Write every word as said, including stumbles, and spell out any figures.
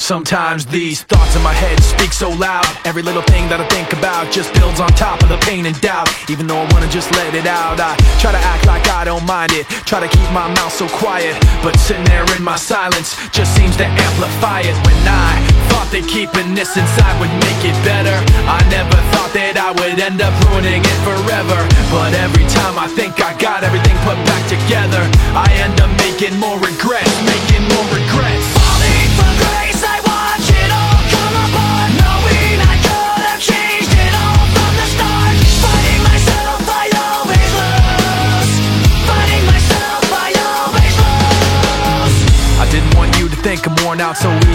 Sometimes these thoughts in my head speak so loud. Every little thing that I think about just builds on top of the pain and doubt. Even though I wanna just let it out, I try to act like I don't mind it. Try to keep my mouth so quiet, but sitting there in my silence just seems to amplify it. When I thought that keeping this inside would make it better, I never thought that I would end up ruining it forever. But every time I think I got everything put back together, I end up making more regrets, making more regrets. Falling from grace, I watch it all come apart, knowing I could have changed it all from the start. Fighting myself, I always lose. Fighting myself, I always lose. I didn't want you to think I'm worn out so